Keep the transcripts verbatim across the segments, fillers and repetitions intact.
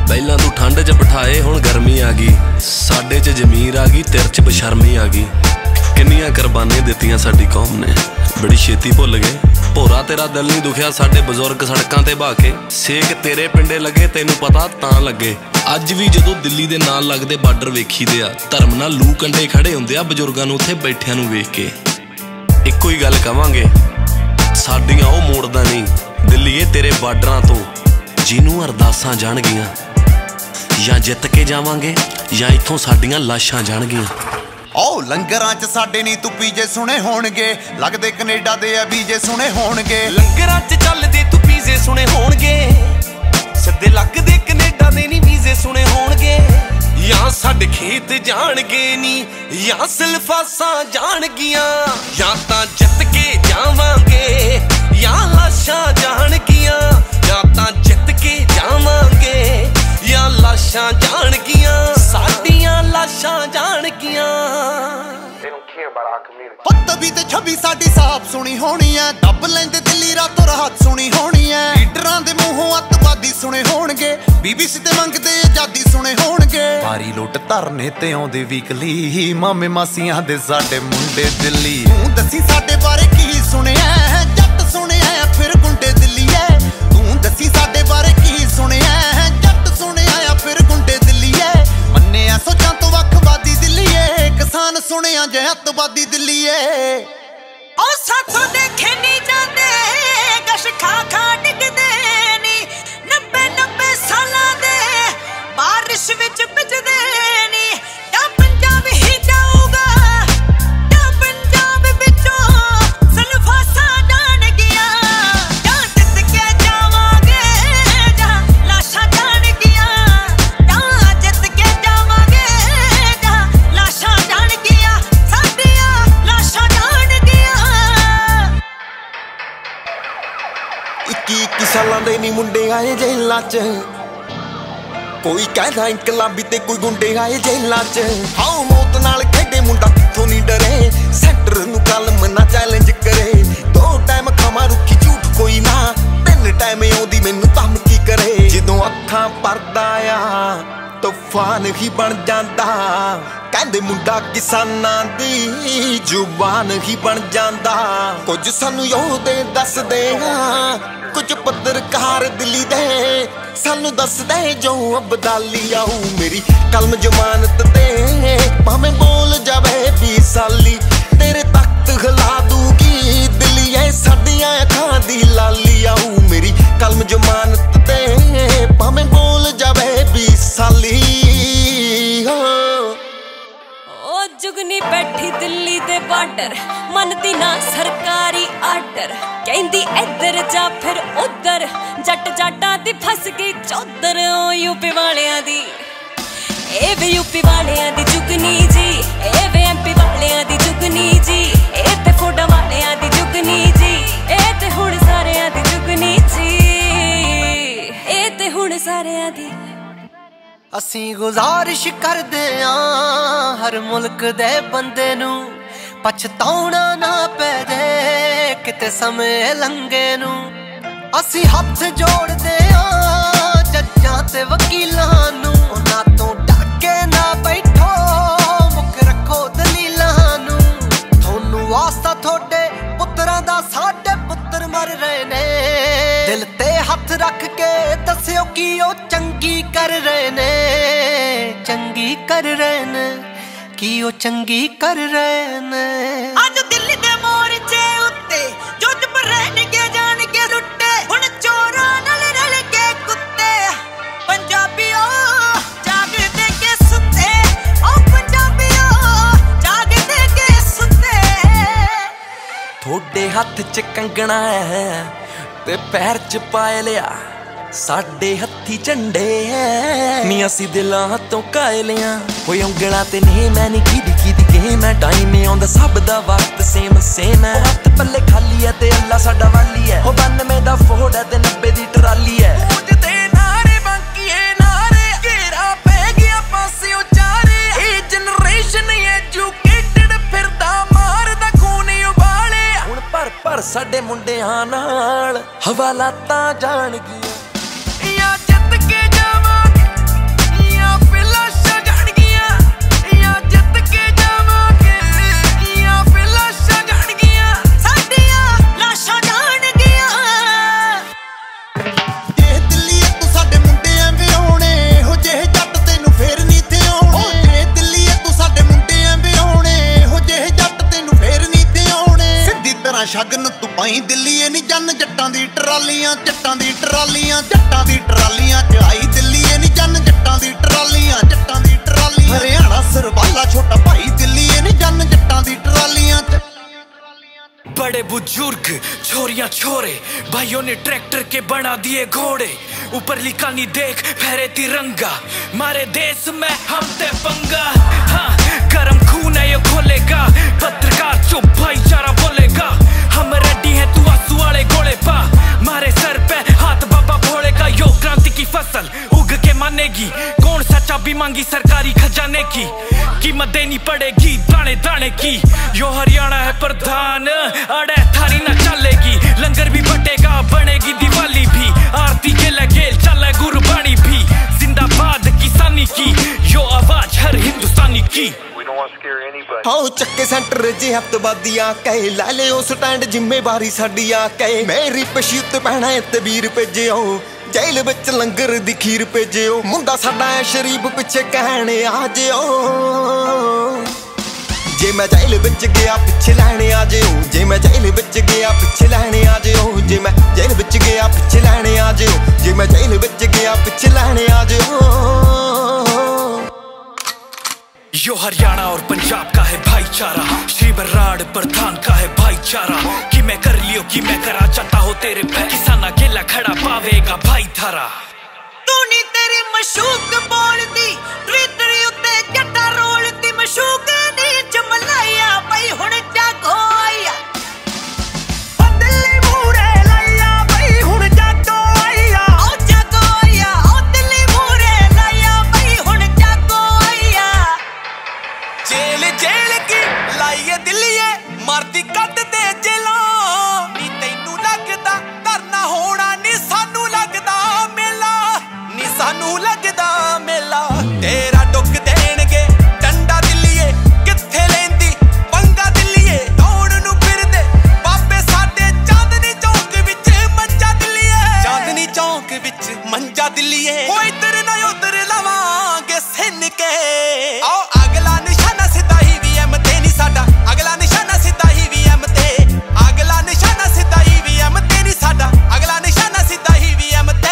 ਪਹਿਲਾਂ ਤੂੰ ਠੰਡ 'ਚ ਬਿਠਾਏ ਹੁਣ ਗਰਮੀ ਆ ਗਈ, ਸਾਡੇ 'ਚ ਜ਼ਮੀਰ ਆ ਗਈ ਤੇਰੇ 'ਚ ਬਸ਼ਰਮੀ ਆ ਗਈ। ਕਿੰਨੀਆਂ ਕੁਰਬਾਨੀਆਂ ਦਿੱਤੀਆਂ ਸਾਡੀ ਕੌਮ ਨੇ, ਬੜੀ ਛੇਤੀ ਭੁੱਲ ਗਏ। ਭੋਰਾ ਤੇਰਾ ਦਿਲ ਨਹੀਂ ਦੁਖਿਆ ਸਾਡੇ ਬਜ਼ੁਰਗ ਸੜਕਾਂ ਤੇ ਬਹਾ ਕੇ, ਸੇਕ ਤੇਰੇ ਪਿੰਡੇ ਲੱਗੇ ਤੈਨੂੰ ਪਤਾ ਤਾਂ ਲੱਗੇ। ਅੱਜ ਵੀ ਜਦੋਂ ਦਿੱਲੀ ਦੇ ਨਾਲ ਲੱਗਦੇ ਬਾਰਡਰ ਵੇਖੀਦੇ ਆ, ਧਰਮ ਨਾਲ ਲੂ ਕੰਡੇ ਖੜੇ ਹੁੰਦੇ ਆ ਬਜ਼ੁਰਗਾਂ ਨੂੰ ਉੱਥੇ ਬੈਠਿਆਂ ਨੂੰ ਵੇਖ ਕੇ। ਇੱਕੋ ਹੀ ਗੱਲ ਕਵਾਂਗੇ, ਸਾਡੀਆਂ ਉਹ ਮੋੜਦਾ ਨਹੀਂ ਦਿੱਲੀਏ ਤੇਰੇ ਬਾਰਡਰਾਂ ਤੋਂ, ਜਿਹਨੂੰ ਅਰਦਾਸਾਂ ਜਾਣਗੀਆਂ। ਜਾਂ ਜਿੱਤ ਕੇ ਜਾਵਾਂਗੇ ਜਾਂ ਇੱਥੋਂ ਸਾਡੀਆਂ ਲਾਸ਼ਾਂ ਜਾਣਗੀਆਂ। ਓ ਲੰਗਰਾਂ 'ਚ ਸਾਡੇ ਨਹੀਂ ਤੂੰ ਪੀਜੇ ਸੁਣੇ ਹੋਣਗੇ, ਲੱਗਦੇ ਕੈਨੇਡਾ ਦੇ ਆ ਵੀਜੇ ਸੁਣੇ ਹੋਣਗੇ। ਲੰਗਰਾਂ 'ਚ ਚੱਲਦੇ ਤੂੰ ਪੀਜੇ ਸੁਣੇ ਹੋਣਗੇ, ਸਿੱਧੇ ਲੱਗਦੇ ਕੈਨੇਡਾ ਦੇ ਨਹੀਂ ਵੀਜ਼ੇ ਸੁਣੇ ਹੋਣਗੇ। ਜਾਂ ਸਾਡੇ ਖੇਤ ਜਾਣਗੇ ਨੀ ਜਾਂ ਸਿਲਫਾਸਾਂ ਜਾਣਗੀਆਂ, ਜਾਂ ਤਾਂ ਜਿੱਤ ਕੇ ਜਾਵਾਂਗੇ ਜਾਂ ਲਾਸ਼ਾਂ ਜਾਣਗੀਆਂ, ਜਾਂ ਤਾਂ ਜਿੱਤ ਕੇ ਜਾਵਾਂਗੇ ਜਾਂ ਲਾਸ਼ਾਂ ਜਾਣਗੀਆਂ, ਸਾਡੀਆਂ ਲਾਸ਼ਾਂ ਜਾਣਗੀਆਂ। ਤਵੀ ਤੇ ਛਵੀ ਸਾਡੀ ਸਾਫ ਸੁਣੀ ਹੋਣੀ ਐ, ਦੱਬ ਲੈਂਦੇ ਦਿੱਲੀ ਰਾਤੋਂ ਰਾਤ ਸੁਣੀ ਹੋਣੀ ਐ। ਲੀਡਰਾਂ ਦੇ ਮੂੰਹੋਂ ਅੱਤਵਾਦੀ ਸੁਣੇ ਹੋਣਗੇ, ਬੀਬੀਸੀ ਤੇ ਮੰਗਦੇ ਆਜ਼ਾਦੀ ਸੁਣੇ ਹੋਣਗੇ। ਭਾਰੀ ਲੁੱਟ ਧਰਨੇ ਤੇ ਆਉਂਦੇ ਵੀਕਲੀ, ਮਾਮੇ ਮਾਸੀਆਂ ਦੇ ਸਾਡੇ ਮੁੰਡੇ ਦਿੱਲੀ। ਤੂੰ ਦੱਸੀ ਸਾਡੇ ਬਾਰੇ ਕੀ ਸੁਣਿਆ, ਜੱਟ ਸੁਣਿਆ ਫਿਰ ਗੁੰਡੇ ਦਿੱਲੀ ਐ। ਤੂੰ ਦੱਸੀ ਸਾਡੇ ਬਾਰੇ ਕੀ ਸੁਣਿਆ, ਜੱਟ ਸੁਣਿਆ ਫਿਰ ਗੁੰਡੇ ਦਿੱਲੀ ਐ। ਮੰਨਿਆ ਸੋਚਾਂ ਤੋਂ ਵੱਖਵਾਦੀ ਦਿੱਲੀ ਐ, ਕਿਸਾਨ ਸੁਣਿਆ ਜੇ ਅੱਤਵਾਦੀ ਦਿੱਲੀ ਐ। ਓ ਸਾਥੋਂ ਦੇਖੇ ਨਹੀਂ ਜਾਂਦੇ ਗਸ਼ ਖਾ ਖਾ ਡਿੱਗਦੇ ਨੀ, ਨੱਬੇ ਨੱਬੇ ਸਾਲਾਂ ਦੇ ਬਾਰਿਸ਼ ਵਿੱਚ ਭਿੱਜਦੇ ਨੀ। ਤਾਂ ਪੰਜਾਬ ਹੀ ਜਾਊਗਾ, ਤਾਂ ਪੰਜਾਬ ਵਿੱਚੋਂ ਸਲਫਾਸਾਂ ਜਾਣਗੀਆਂ। ਜਾਂ ਜਿੱਤ ਕੇ ਜਾਵਾਂਗੇ ਜਾਂ ਲਾਸ਼ਾਂ ਜਾਣਗੀਆਂ, ਤਾਂ ਜਿੱਤ ਕੇ ਜਾਵਾਂਗੇ ਜਾਂ ਲਾਸ਼ਾਂ ਜਾਣਗੀਆਂ, ਸਾਡੀਆਂ ਲਾਸ਼ਾਂ ਜਾਣਗੀਆਂ। ਇੱਕੀ ਇੱਕੀ ਸਾਲਾਂ ਦੇ ਨੀ ਮੁੰਡੇ ਆਏ ਜੇਲਾਂ 'ਚ, ਕੋਈ ਕਹਿੰਦਾ ਇਨਕਲਾਬੀ ਤੇ ਕੋਈ ਗੁੰਡੇ ਆਏ ਜੇਲਾਂ 'ਚ। ਹਾਉ ਮੌਤ ਨਾਲ ਖੇਡੇ ਮੁੰਡਾ ਕਿੱਥੋਂ ਨਹੀਂ ਡਰੇ, ਸੈਂਟਰ ਨੂੰ ਕਲਮ ਨਾ ਚੈਲੰਜ ਕਰੇ। ਦੋ ਟਾਈਮ ਖਾਵਾਂ ਰੁੱਖੀ ਝੂਠ ਕੋਈ ਨਾ, ਤਿੰਨ ਟਾਈਮ ਆਉਂਦੀ ਮੈਨੂੰ ਧਮਕੀ ਕਰੇ। ਜਦੋਂ ਅੱਖਾਂ ਪਰਦਾ ਆ ਤੂਫਾਨ ਹੀ ਬਣ ਜਾਂਦਾ, ਕਹਿੰਦੇ ਮੁੰਡਾ ਕਿਸਾਨਾਂ ਦੀ ਜ਼ੁਬਾਨ ਹੀ ਬਣ ਜਾਂਦਾ। ਕੁਝ ਸਾਨੂੰ ਯੋਧੇ ਦੱਸਦੇ ਆ, ਕੁਝ ਪੱਤਰਕਾਰ ਦਿੱਲੀ ਦੇ ਸਾਨੂੰ ਦੱਸਦੇ ਜੋ ਅਬਦਾਲੀ ਆਊ। ਮੇਰੀ ਕਲਮ ਜ਼ਮਾਨਤ ਤੇ ਭਾਵੇਂ ਬੋਲ ਜਾਵੇ ਵੀਹ ਸਾਲੀ, ਤੇਰੇ ਤਖਤ ਹਿਲਾ ਦੂਗੀ ਦਿੱਲੀ ਐ ਸਾਡੀਆਂ ਅੱਖਾਂ ਦੀ ਲਾਲੀ ਆਊ। ਮੇਰੀ ਕਲਮ ਜ਼ਮਾਨਤ ਤੇ ਭਾਵੇਂ ਬੋਲ ਜਾਵੇ ਵੀਹ ਸਾਲੀ। ਓ ਜੁਗਨੀ ਬੈਠੀ ਦਿੱਲੀ ਦੇ ਬਾਰਡਰ, ਮੰਨਦੀ ਨਾ ਸਰਕਾਰੀ ਆਰਡਰ। ਕਹਿੰਦੀ ਇੱਧਰ ਜਾ ਫਿਰ ਉੱਧਰ, ਜੱਟ ਜਾਟਾਂ ਦੀ ਫਸ ਗਈ ਚੌਧਰ। ਓ ਯੂਪੀ ਵਾਲਿਆਂ ਦੀ ਇਹ ਵੀ ਯੂਪੀ ਵਾਲਿਆਂ ਦੀ ਜੁਗਨੀ ਜੀ, ਇਹ ਵੀ ਐਮਪੀ ਵਾਲਿਆਂ ਦੀ ਜੁਗਨੀ ਜੀ, ਇਹ ਤੇ ਫੋਡਾ ਵਾਲਿਆਂ ਦੀ ਜੁਗਨੀ ਜੀ, ਇਹ ਤੇ ਹੁਣ ਸਾਰਿਆਂ ਦੀ ਜੁਗਨੀ ਜੀ, ਇਹ ਤੇ ਹੁਣ ਸਾਰਿਆਂ ਦੀ। ਅਸੀਂ ਗੁਜ਼ਾਰਿਸ਼ ਕਰਦੇ ਆਂ ਹਰ ਮੁਲਕ ਦੇ ਬੰਦੇ ਨੂੰ, ਪਛਤਾਉਣਾ ਨਾ ਪੈ ਜੇ ਕਿਤੇ ਸਮੇਂ ਲੰਘੇ ਨੂੰ। ਅਸੀਂ ਹੱਥ ਜੋੜਦੇ ਆਂ ਜੱਜਾਂ ਤੇ ਵਕੀਲਾਂ ਨੂੰ, ਉਹਨਾਂ ਤੋਂ ਡਰ ਕੇ ਨਾ ਬੈਠੋ ਮੁੱਖ ਰੱਖੋ ਦਲੀਲਾਂ ਨੂੰ। ਤੁਹਾਨੂੰ ਵਾਸਤਾ ਤੁਹਾਡੇ ਪੁੱਤਰਾਂ ਦਾ, ਸਾਡੇ ਪੁੱਤਰ ਮਰ ਰਹੇ ਨੇ। ਦਿਲ ਤੇ ਹੱਥ ਰੱਖ ਕੇ ਦੱਸਿਓ ਕੀ ਉਹ ਚੰਗੀ ਕਰ ਰਹੇ ਨੇ, ਚੰਗੀ ਕਰ ਰਹੇ ਨੇ, ਕੀ ਉਹ ਚੰਗੀ ਕਰ ਰਹੇ ਨੇ। ਅੱਜ ਦਿੱਲੀ ਦੇ ਮੋਰਚੇ ਉੱਤੇ ਜੋ ਚੁੱਪ ਰਹਿਣਗੇ ਜਾਣਗੇ ਲੁੱਟੇ, ਹੁਣ ਚੋਰਾਂ ਨਾਲ ਰਲ ਕੇ ਕੁੱਤੇ। ਪੰਜਾਬੀਓ ਜਾਗਦੇ ਕੇ ਸੁੱਤੇ, ਓ ਪੰਜਾਬੀਓ ਜਾਗਦੇ ਕੇ ਸੁੱਤੇ। ਥੋੜੇ ਹੱਥ 'ਚ ਕੰਗਣਾ ਹੈ ਤੇ ਪੈਰ 'ਚ ਪਾਇ ਲਿਆ, ਸਾਡੇ ਹੱਥੀ ਝੰਡੇ ਐ ਨੀ ਅਸੀਂ ਦਿਲਾਂ ਤੋਂ ਕਾਇਲਿਆਂ। ਹੋਏ ਉਂਗਲਾਂ ਤੇ ਨੇ ਮੈਂ ਨੀ ਕਿਹਦੀ ਕਿਹਦੀ ਗੇਮ ਐ, ਟਾਈਮ ਆਉਂਦਾ ਸਭ ਦਾ ਵਕਤ ਸੇਮ ਸੇਮ ਐ। ਹੱਥ ਪੱਲੇ ਖਾਲੀ ਐ ਤੇ ਅੱਲਾ ਸਾਡਾ ਵਾਲੀ ਐ, ਹੋ ਬਾਨਵੇਂ ਦਾ ਫੋੜ ਐ ਤੇ ਨੱਬੇ ਦੀ ਟਰਾਲੀ ਐ। ਗੂੰਜਦੇ ਨਾਰੇ ਬਾਂਕੀਏ ਨਾਰੇ, ਘੇਰਾ ਪੈ ਗਿਆ ਪਾਸੇ ਉਚਾਰੇ। ਇਹ ਜਨਰੇਸ਼ਨ ਐਜੂਕੇਟਡ ਫਿਰਦਾ ਮਾਰਦਾ ਖੂਨ ਉਬਾਲੇ। ਹੁਣ ਭਰ ਭਰ ਸਾਡੇ ਮੁੰਡਿਆਂ ਨਾਲ ਹਵਾਲਾਤਾਂ ਜਾਣਗੀਆਂ। ਜਾਂ ਜਿੱਤ ਕੇ ਜਾਵਾਂਗੇ बुजुर्ग छोरियां छोरे भाइयों ने ट्रैक्टर के बना दिए घोड़े ऊपर लिखा नहीं देख फहरे तिरंगा मारे देश में हम ते पंगा हाँ गरम खून है ये खोलेगा पत्रकार चुप भाईचारा बोलेगा हम रेडी हैं तू आंसू वाले घोड़े पा मारे सर पे हाथ बाबा भोले का यो क्रांति की फसल उग के मानेगी कौन सा चाबी मांगी सरकारी खजाने की कीमत देनी पड़ेगी दाने दाने की यो हरियाणा है प्रधान अड़े थारी ना चलेगी लंगर भी बटेगा बनेगी दिवाली भी आरती के लगे चले गुरबानी भी जिंदाबाद किसानी की यो आवाज हर हिंदुस्तानी की हाँ चक्के सेंटर जे हफ्तवादियां कहे लै लियो स्टैंड जिम्मेवारी साडी आ कहे मेरी पशीत पैना ते वीर भेजियो जेल विच लंगर दी खीर भेजियो मुंडा साडा शरीफ पिछे कहने आ जियो जे मैं जेल विच गया पिछे लैने आ जियो जे मैं जेल विच गया पिछे लैने आ जियो जे मैं जेल विच गया पिछे लैने आ जियो जे मैं जेल विच गया पिछे लैने आ जियो यो हरियाणा और पंजाब का है भाईचारा श्री बराड़ प्रधान का है भाईचारा कि मैं कर लियो कि मैं करा चाहता हो तेरे पे किसान अकेला खड़ा पावेगा भाई थारा तू नी तेरी मशूक बोलती ट्विटर उत्ते जट्टा रोलती मशूक नी जमलाया भाई हुण जागो आया दिल्ली मूरे लाया भाई हुण जागो आया ओ जागो आया ओ दिल्ली मूरे लाया भाई हुण जागो आया जेल जेल की लाइए दिल्लीए मारती कद दे जेला नी तैनू लगदा करना होना नी सानू लगदा मेला नी सानू लगदा मेला तेरा डुक देणगे डंडा दिल्लीए किथे लेंदी पंगा दिल्लीए दौड़ नू फिरदे बाबे साडे चांदनी चौक विच मंजा दिल्लीए चांदनी चौक विच मंजा दिल्लीए ओ इधर ना उधर लवांगे सिन के आओ अगला निशाना सीधा ही वीएम ते नहीं साडा अगला निशाना सीधा ही वीएम ते अगला निशाना सीधा ही वीएम ते नहीं साडा अगला निशाना सीधा ही वीएम ते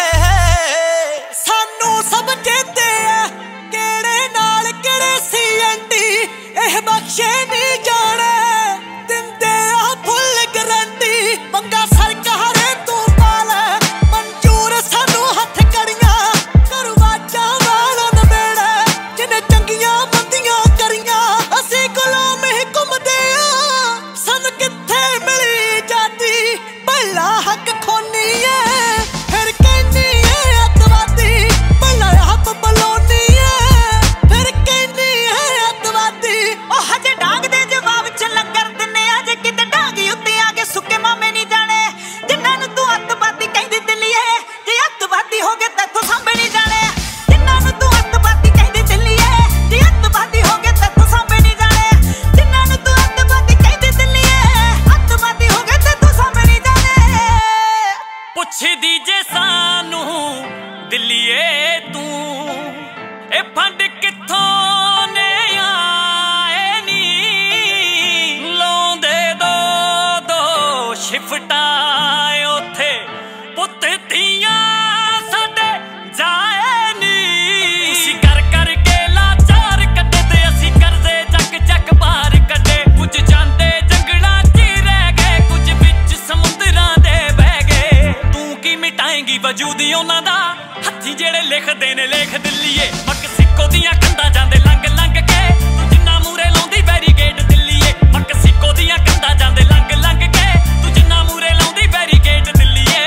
सानू सब कहते हैं केड़े नाल केड़े सी एंटी एह बख्शे नहीं जाने दिंदे आ फुल गारंटी पंगा सरकार तू पाले मंजूर सानू हथ कड़ियां करवाचा वाला नबेड़े जिन्ने चंगियां बंदियां करियां असी गुलाम ही घुमदे आ सन किथे मिली जाती भला हक खोनी है फिर कहनी है अतवादी भला हक बलोनी है फिर कहनी है अतवादी ओ हजे डांग दे जवाब च लंगर दिने अजे किते डांगी उत्ते आके सुके मामे नहीं जाने जिन्हां नूं तू अतवादी कहदी दिल्लीए जे अतवादी हो गए तैथों सांभे नहीं जाने जिन्हां नूं तू अतवादी कहदी दिल्लीए जे अतवादी हो गए तैथों सांभे नहीं जाने जिन्हां नूं तू अतवादी कहदी दिल्लीए अतवादी हो गए तैथों सांभे नहीं जाने पुछदी जे सानू दिल्लीए तू ए फंड किथों ने आए नी लाउंदे दो दो शिफ्टां उथे पुੱਤ ਧੀਆਂ ਸਾਡੇ ਜਾਏ ਨੀ ਤੁਸੀਂ ਕਰ ਕਰ ਕੇ ਲਾਚਾਰ ਕੱਢੇ ਤੇ ਅਸੀਂ ਕਰਜ਼ੇ ਚੱਕ ਚੱਕ ਬਾਹਰ ਕੱਢੇ ਕੁਝ ਜਾਂਦੇ ਜੰਗਲਾਂ 'ਚ ਰਹਿ ਗਏ ਕੁਝ ਵਿੱਚ ਸਮੁੰਦਰਾਂ ਦੇ ਬਹਿ ਗਏ ਤੂੰ ਕੀ ਮਿਟਾਏਂਗੀ ਵਜੂਦ ਉਹਨਾਂ ਦਾ ਹੱਥੀ ਜਿਹੜੇ ਲਿਖਦੇ ਨੇ ਲੇਖ ਦਿੱਲੀਏ ਮਕਸੀਕੋ ਦੀਆਂ ਕੰਧਾਂ ਜਾਂਦੇ ਲੰਘ ਲੰਘ ਕੇ ਤੂੰ ਜਿੰਨਾ ਮੂਰੇ ਲਾਉਂਦੀ ਬੈਰੀਕੇਡ ਦਿੱਲੀਏ ਮਕਸੀਕੋ ਦੀਆਂ ਕੰਧਾਂ ਜਾਂਦੇ ਲੰਘ ਲੰਘ ਕੇ ਤੂੰ ਜਿੰਨਾ ਮੂਰੇ ਲਾਉਂਦੀ ਬੈਰੀਕੇਡ ਦਿੱਲੀਏ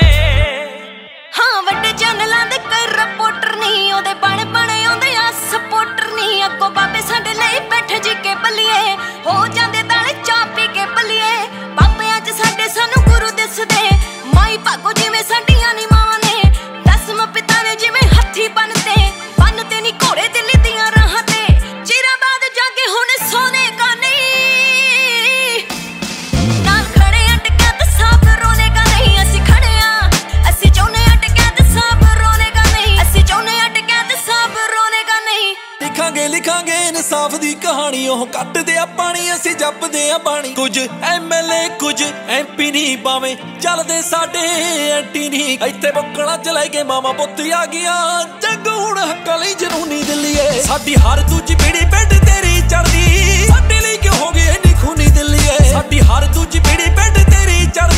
ਹਾਂ ਵੱਡੇ ਚੈਨਲਾਂ ਦੇ ਕੋਈ ਰਿਪੋਰਟਰ ਨਹੀਂ ਉਹਦੇ ਬਣ ਬਣ ਆਉਂਦੇ ਆ ਸਪੋਰਟਰ ਨਹੀਂ ਅੱਗੋਂ ਬਾਬੇ ਸਾਡੇ ਲਈ ਬੈਠੇ ਜੀ ਕੇ ਬੱਲੀਏ ਹੋ ਜਾਂਦੇ ਦਾਲੇ ਚਾਹ ਪੀ ਕੇ ਬੱਲੀਏ ਬਾਬਿਆਂ 'ਚ ਸਾਡੇ ਸਾਨੂੰ ਗੁਰੂ ਦਿਸਦੇ ਮਾਈ ਭਾਗੋ ਜਿਵੇਂ ਸਾਡੀਆਂ ਨੀ ਮਾਵਾਂ ਨੇ ਦਸਮ ਪਿਤਾ ਨੇ ਜਿਵੇਂ ਹੱਥੀ ਬੰਨਤੇ ਬੰਨਤੇ ਨੀ ਘੋੜੇ ਦਿੱਲੀ ਦੀਆਂ ਰਾਹਾਂ ਤੇ ਚਿਰਾਂ ਬਾਅਦ ਜਾਗੇ ਹੁਣ ਸੋਨੇ ਕਾ ਨਹੀਂ ਨਾਲ ਖੜੇ ਅਟਕਿਆ ਤੇ ਸਾਬ ਰੋਨੇ ਕਾ ਨਹੀਂ ਅਸੀਂ ਖੜੇ ਆ ਅਸੀਂ ਚਾਹੁੰਦੇ ਅਟਕਿਆ ਤੇ ਸਾਬ ਰੋਨੇ ਕਾ ਨਹੀਂ ਅਸੀਂ ਚਾਹੁੰਦੇ ਅਟਕਿਆ ਤੇ ਸਾਬ ਰੋਨੇ ਕਾ ਨਹੀਂ ਲਿਖਾਂਗੇ ਲਿਖਾਂਗੇ ਇਨਸਾਫ ਦੀ ਕਹਾਣੀ ਉਹ ਕੱਟਦੇ ਆ ਪਾਣੀ ਅਸੀਂ ਜਪਦੇ ਆ ਬਾਣੀ ਕੁਝ ਐਮਐਲਏ ਕੁਝ ਐਮਪੀ ਨਹੀਂ ਪਾਵੇਂ ਚੱਲਦੇ ਸਾਡੇ ਐਂਟੀ ਨਹੀਂ ਇੱਥੇ ਬੁੱਕਣਾ ਚਲੇ ਗਏ ਮਾਮਾ ਪੁੱਤ ਆ ਗਿਆ ਜੱਗ ਹੁਣ ਹੱਕਾਂ ਲਈ ਜਨੂਨੀ ਦਿੱਲੀਏ ਸਾਡੀ ਹਰ ਦੂਜੀ ਪੀੜੀ ਪਿੰਡ ਤੇਰੀ ਚੜਦੀ ਸਾਡੇ ਲਈ ਕਿਉਂ ਹੋ ਗਈ ਇੰਨੀ ਖੂਨੀ ਦਿੱਲੀਏ ਸਾਡੀ ਹਰ ਦੂਜੀ ਪੀੜੀ ਪਿੰਡ ਤੇਰੀ ਚੜਦੀ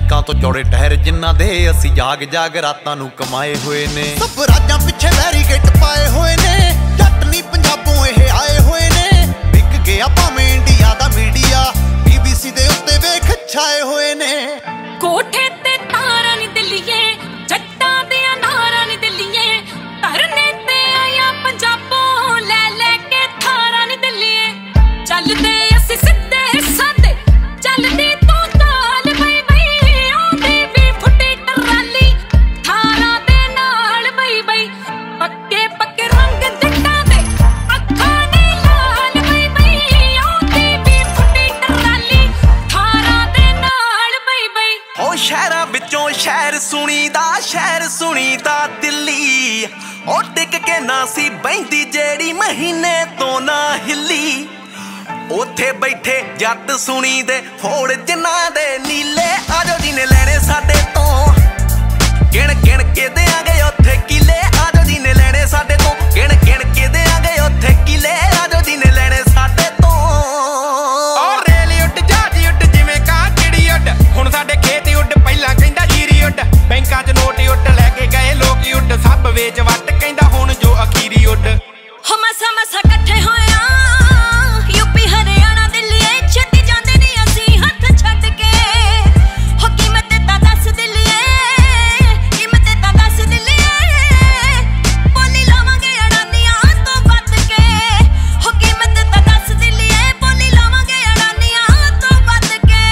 ਅਮਰੀਕਾ ਤੋਂ ਚੌੜੇ ਟਹਿਰ ਜਿਨ੍ਹਾਂ ਦੇ ਅਸੀਂ ਜਾਗ ਜਾਗ ਰਾਤਾਂ ਨੂੰ ਕਮਾਏ ਹੋਏ ਨੇ। ਸਭ ਰਾਜਾਂ ਪਿੱਛੇ ਬੈਰੀਕੇਡ ਪਾਏ ਹੋਏ ਨੇ, ਜੱਟ ਨਹੀਂ ਪੰਜਾਬੋਂ ਇਹ ਆਏ ਹੋਏ ਨੇ। ਵਿਕ ਗਿਆ ਭਾਵੇਂ ਇੰਡੀਆ ਦਾ ਮੀਡੀਆ, ਬੀਬੀਸੀ ਦੇ ਉੱਤੇ ਵੇਖ ਛਾਏ ਹੋਏ ਨੇ। ਕੋਠੇ ਤੇ ਤਾਰਾਂ ਨੀ ਦਿੱਲੀਏ, ਜੱਟਾਂ ਦੇ ਨਾਰਾਂ ਨੀ ਦਿੱਲੀਏ, ਧਰਨੇ ਤੇ ਆਇਆ ਪੰਜਾਬੋਂ ਲੈ ਲੈ ਕੇ ਥਾਰਾਂ ਨੀ ਦਿੱਲੀਏ। ਚੱਲਦੇ ਅਸੀਂ ਸਿੱਧੇ ਸਾਦੇ, ਚੱਲਦੀ ਤੂੰ ਤਾਲ ਬਈ ਬਈ, ਆਉਂਦੀ ਵੀ ਫੁੱਟੀ ਟਰਾਲੀ ਥਾਰਾਂ ਦੇ ਨਾਲ ਬਈ ਬਈ। ਪੱਕੇ ਪੱਕੇ ਰੰਗ ਜੱਟਾਂ ਦੇ ਅੱਖਾਂ ਨੇ ਲਾਲ ਬਈ ਬਈ, ਆਉਂਦੀ ਵੀ ਫੁੱਟੀ ਟਰਾਲੀ ਥਾਰਾਂ ਦੇ ਨਾਲ ਬਈ ਬਈ। ਹੋ ਸ਼ਹਿਰਾਂ ਵਿੱਚੋਂ ਸ਼ਹਿਰ ਸੁਣੀਦਾ, ਸ਼ਹਿਰ ਸੁਣੀਦਾ ਦਿੱਲੀ। ਉਹ ਟਿਕ ਕੇ ਨਾ ਸੀ ਬਹਿੰਦੀ ਜਿਹੜੀ ਮਹੀਨੇ ਤੋਂ ਨਾ ਹਿੱਲੀ। ਉੱਥੇ ਬੈਠੇ ਜੱਟ ਸੁਣੀ ਦੇ ਹੋੜ ਜਿਨ੍ਹਾਂ ਦੇ ਨੀਲੇ, ਆਜੋ ਜੀ ਨੇ ਲੈਣੇ ਸਾਡੇ ਤੋਂ ਗਿਣ ਗਿਣ ਕੇ ਦਿਆਂਗੇ ਉੱਥੇ ਕਿਲੇ। ਆਜੋ ਜੀ ਨੇ ਲੈਣੇ ਸਾਡੇ ਤੋਂ ਗਿਣ ਗਿਣ ਕੇ ਦਿਆਂਗੇ ਉੱਥੇ ਕਿਲੇ। ਆਜੋ ਜੀ ਨੇ ਲੈਣੇ ਸਾਡੇ ਤੋਂ। ਔਰ ਰੇਲ ਉੱਡ ਜਹਾਜ਼ ਉੱਡ ਜਿਵੇਂ ਕਾਂ ਚਿੜੀ ਉੱਡ, ਹੁਣ ਸਾਡੇ ਖੇਤ ਉੱਡ ਪਹਿਲਾਂ ਕਹਿੰਦਾ ਜੀਰੀ ਉੱਡ। ਬੈਂਕਾਂ 'ਚ ਨੋਟ ਉੱਡ ਲੈ ਕੇ ਗਏ ਲੋਕ ਉੱਡ, ਸਭ ਵੇਚ ਵੱਟ ਕਹਿੰਦਾ ਹੁਣ ਜੋ ਅਖੀਰੀ ਉੱਡ। ਹੋ ਮਸਾ ਮਸਾ ਇਕੱਠੇ ਹੋਇਆ ਯੂਪੀ ਹਰਿਆਣਾ ਦਿੱਲੀਏ, ਛੇਤੀ ਜਾਂਦੇ ਨਹੀਂ ਅਸੀਂ ਹੱਥ ਛੱਡ ਕੇ। ਹੋ ਕੀਮਤ ਤਾਂ ਦੱਸ ਦਿੱਲੀਏ, ਕੀਮਤ ਤਾਂ ਦੱਸ ਦਿੱਲੀਏ, ਬੋਲੀ ਲਾਵਾਂਗੇ ਅੜਾਨੀਆਂ ਤੋਂ ਵੱਧ ਕੇ। ਹੋ ਕੀਮਤ ਤਾਂ ਦੱਸ ਦਿੱਲੀਏ, ਬੋਲੀ ਲਾਵਾਂਗੇ ਅੜਾਨੀਆਂ ਤੋਂ ਵੱਧ ਕੇ।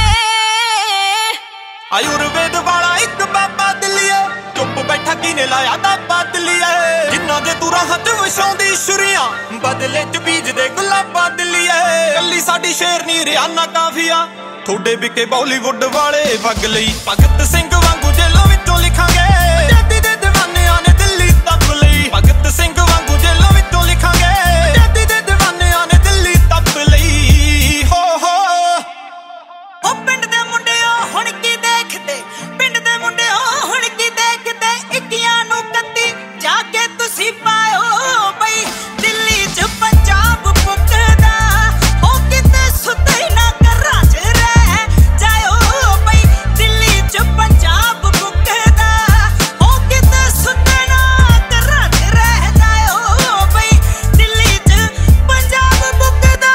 ਆਯੁਰਵੇਦ ਵਾਲਾ ਇੱਕ ਬਾਬਾ ਦਿੱਲੀਏ, ਚੁੱਪ ਬੈਠਾ ਕਿਨੇ ਲਾਇਆ ਦਾਬਾ ਦਿੱਲੀਏ। ਜਿਨ੍ਹਾਂ ਦੇ ਤੂੰ ਰਾਹਾਂ 'ਚ ਵਸਾਉਂਦੀ ਛੁਰੀਆਂ, ਬਦਲੇ 'ਚ ਬੀਜਦੇ ਗੁਲਾਬਾਂ ਦਿੱਲੀਏ। ਕੱਲੀ ਸਾਡੀ ਸ਼ੇਰਨੀ ਰਿਆਨਾ ਕਾਫੀਆ, ਥੋੜੇ ਵਿਕੇ ਬਾਲੀਵੁੱਡ ਵਾਲੇ ਵਗ ਲਈ। ਭਗਤ ਸਿੰਘ ਵਾਂਗੂ ਜੇਲਾਂ ਵਿੱਚੋਂ ਲਿਖਾਂਗੇ, ਆਜ਼ਾਦੀ ਦੇ ਦੀਵਾਨਿਆਂ ਨੇ ਦਿੱਲੀ ਤੱਪ ਲਈ। ਭਗਤ ਸਿੰਘ ਵਾਂਗੂ ਜੇਲਾਂ ਵਿੱਚੋਂ ਲਿਖਾਂਗੇ, ਆਜ਼ਾਦੀ ਦੇ ਦੀਵਾਨਿਆਂ ਨੇ ਦਿੱਲੀ ਤੱਪ ਲਈ। ਹੋ ਹੋ ਉਹ ਪਿੰਡ ਦੇ ਮੁੰਡਿਓ ਹੁਣ ਕੀ ਦੇਖਦੇ, ਪਿੰਡ ਦੇ ਮੁੰਡਿਓ ਹੁਣ ਕੀ ਦੇਖਦੇ, ਇੱਕੀਆਂ ਨੂੰ ਕੱਤੀ ਜਾ ਕੇ ਤੁਸੀਂ ਪਾਇਓ ਬਈ। ਦਿੱਲੀ 'ਚ ਪੰਜਾਬ ਪੁੱਕਦਾ, ਉਹ ਕਿਤੇ ਸੁੱਤੇ ਨਾ ਘਰਾਂ 'ਚ ਰਹਿ ਜਾਇਓ ਬਈ। ਦਿੱਲੀ 'ਚ ਪੰਜਾਬ ਪੁੱਕਦਾ, ਉਹ ਕਿਤੇ ਸੁੱਤੇ ਨਾ ਘਰਾਂ 'ਚ ਰਹਿ ਜਾਇਓ ਬਈ। ਦਿੱਲੀ 'ਚ ਪੰਜਾਬ ਪੁੱਕਦਾ।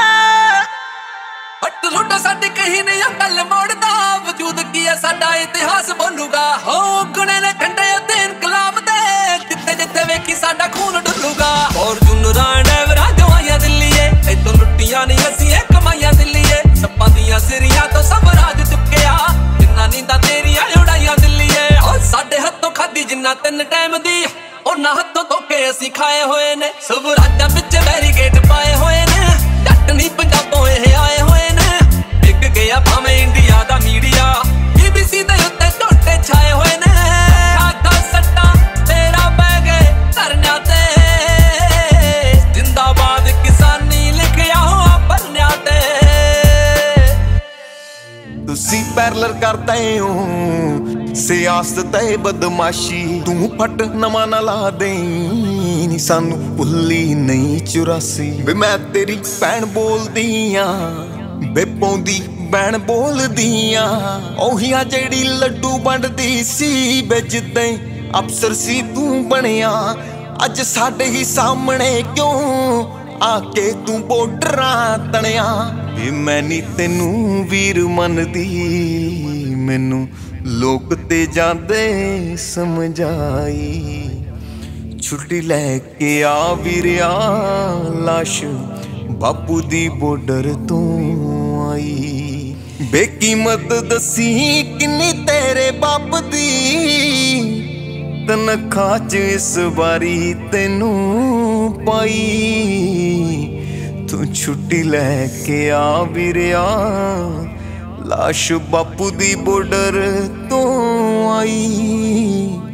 ਹੱਟ ਲੁੱਟ ਸਾਡੇ ਕਹੀ ਨਹੀਂ ਗੱਲ ਮੋੜਦਾ, ਵਜੂਦ ਕੀ ਹੈ ਸਾਡਾ ਇਤਿਹਾਸ ਬੋਲੂਗਾ। ਹੋ ਗੁਣੇ ਨੇ ਖੰਡੇ ਉੱਤੇ ਇਨਕਲਾਬ ਦੇ, ਜਿੱਥੇ ਜਿੱਥੇ ਵੇਖੀ ਸਾਡਾ ਖੂਨ ਡੁੱਲੂਗਾ। ਫੋਰਚੂਨਰਾਂ ਡੈਵਰਾਂ ਜਵਾਈਆਂ ਦਿੱਲੀਏ, ਇੱਥੋਂ ਲੁੱਟੀਆਂ ਨਹੀਂ ਅਸੀਂ ਇਹ ਕਮਾਈਆਂ ਦਿੱਲੀਏ। ਸੱਪਾਂ ਦੀਆਂ ਸਿਰੀਆਂ ਤੋਂ ਸਭ ਰਾਜ ਚੁੱਕਿਆ, ਜਿੰਨਾ ਨੀਂਦਾਂ ਤੇਰੀਆਂ ਉਡਾਈਆਂ ਦਿੱਲੀਏ। ਉਹ ਸਾਡੇ ਹੱਥੋਂ ਖਾਦੀ ਜਿੰਨਾ ਤਿੰਨ ਟਾਈਮ ਦੀ, ਉਹਨਾਂ ਹੱਥੋਂ ਧੋਕੇ ਅਸੀਂ ਖਾਏ ਹੋਏ ਨੇ। ਸਭ ਰਾਜਾਂ ਵਿੱਚ ਬੈਰੀਕੇਡ ਪਾਏ ਹੋਏ ਨੇ, ਜੱਟ ਨਹੀਂ ਪੰਜਾਬੋਂ ਇਹ ਆਏ ਹੋਏ ਨੇ। ਵਿਕ ਗਿਆ ਭਾਵੇਂ ਇੰਡੀਆ ਦਾ ਮੀਡੀਆ, ਬੀਬੀਸੀ ਦੇ ਉੱਤੇ ਝੋਟੇ ਛਾਏ ਹੋਏ ਨੇ। ਖਾਦਾ ਸੱਟਾ ਤੇਰਾ ਪੈ ਗਏ ਧਰਨਿਆਂ ਤੇ, ਜ਼ਿੰਦਾਬਾਦ ਕਿਸਾਨੀ ਲਿਖਿਆ ਹੋਆ ਪਰਨਿਆਂ ਤੇ। ਤੁਸੀਂ ਪੈਰਲਰ ਕਰਦੇ ਹੋ ਸਿਆਸਤ ਤੇ ਬਦਮਾਸ਼ੀ, ਤੂੰ ਫਟ ਨਵਾਂ ਨਾ ਲਾ ਦੇਈਂ ਨੀ ਸਾਨੂੰ ਭੁੱਲੀ ਨਹੀਂ ਚੁਰਾਸੀ। ਵੇ ਮੈਂ ਤੇਰੀ ਭੈਣ ਬੋਲਦੀ ਆਂ, ਵੇ ਪਾਉਂਦੀ ਭੈਣ ਬੋਲਦੀ ਆਂ, ਉਹੀ ਆ ਜਿਹੜੀ ਲੱਡੂ ਵੰਡਦੀ ਸੀ। ਵੇ ਜਿੱਦਾਂ ਅਫਸਰ ਸੀ ਤੂੰ ਬਣਿਆ, ਅੱਜ ਸਾਡੇ ਹੀ ਸਾਹਮਣੇ ਕਿਉਂ ਆ ਕੇ ਤੂੰ ਬੋਡਰਾਂ ਤਣਿਆ। ਵੇ ਮੈਂ ਨੀ ਤੈਨੂੰ ਵੀਰ ਮੰਨਦੀ, ਮੈਨੂੰ ਲੋਕ ਤੇ ਜਾਂਦੇ ਸਮਝਾਈ। ਛੁੱਟੀ ਲੈ ਕੇ ਆ ਵੀਰਿਆ, ਲਾਸ਼ ਬਾਪੂ ਦੀ ਬੋਡਰ ਤੋਂ ਆਈ। ਬੇਕੀਮਤ ਦਸੀ ਕਿੰਨੀ ਤੇਰੇ ਬਾਪ ਦੀ, ਤਨਖਾਹ 'ਚ ਇਸ ਵਾਰੀ ਤੈਨੂੰ ਪਾਈ। ਤੂੰ ਛੁੱਟੀ ਲੈ ਕੇ ਆ ਵੀਰਿਆ, ਲਾਸ਼ ਬਾਪੂ ਦੀ ਬੋਡਰ ਤੋਂ ਆਈ।